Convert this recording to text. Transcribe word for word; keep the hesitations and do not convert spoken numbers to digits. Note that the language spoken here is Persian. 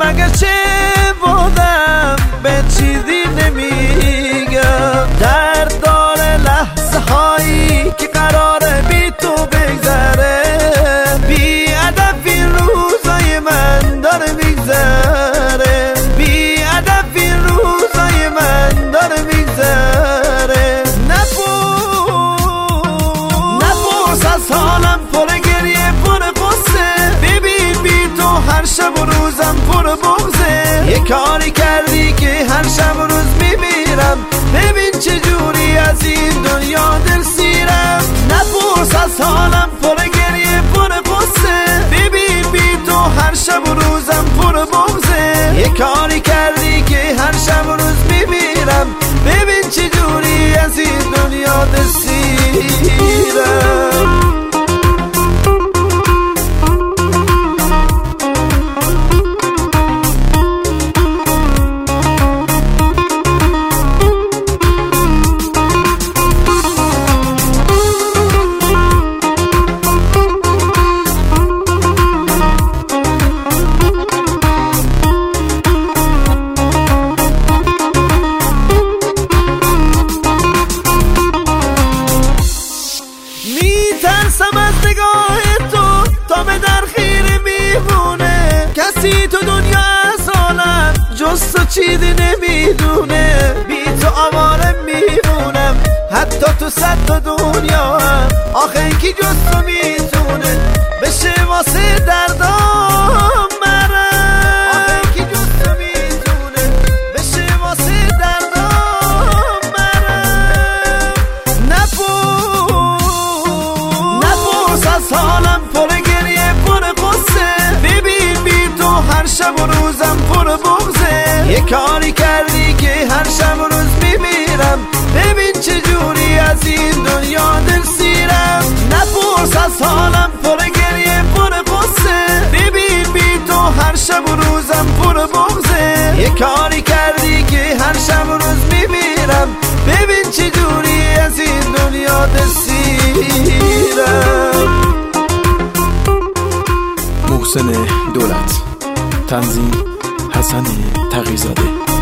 مگه چه بودم به چیزی نمیگم. درد داره لحظه هایی که قراره بی تو بگذره، بی ادب این روزای من داره میگذره، بی ادب این روزای من داره میگذره. نپرس از حالم، پر گریه پر قصه، ببین بی تو هر شب و روزم پر بغضه. یه کاری کردی که هر شب و روز میمیرم، ببین چجوری از این دنیا دل سیرم. نپرس از حالم، پر گریه پر قصه، ببین بی تو هر شب و روزم پر بغضه. یه کاری کردی که هر شب و روز میمیرم، ببین چجوری از این دنیا دل سیرم. میترسم از نگاه تو تا به در خیره میمونه، کسی تو دنیا از عالم جز تو چیزی نمیدونه. بی تو آواره میمونم حتی تو صد تا دنیا هم، آخه این کی جز تو میتونه بشه واسه دردام مرم. آخه این کی جز تو میتونه بشه واسه دردام مرم. نپرس از حالم، پر گریه پر قصه، ببین بی تو هر شب و روزم پر بغضه. یه کاری کردی که هر شب و روز میمیرم، ببین چجوری از این دنیا دل سیرم. نپرس از حالم، پر گریه پر قصه، ببین بی تو هر شب و روزم پر بغضه. یه کاری کردی که هر شب و روز میمیرم، ببین چجوری از این دنیا دل سیرم. محسن دولت، تنظیم حسن تقی‌زاده.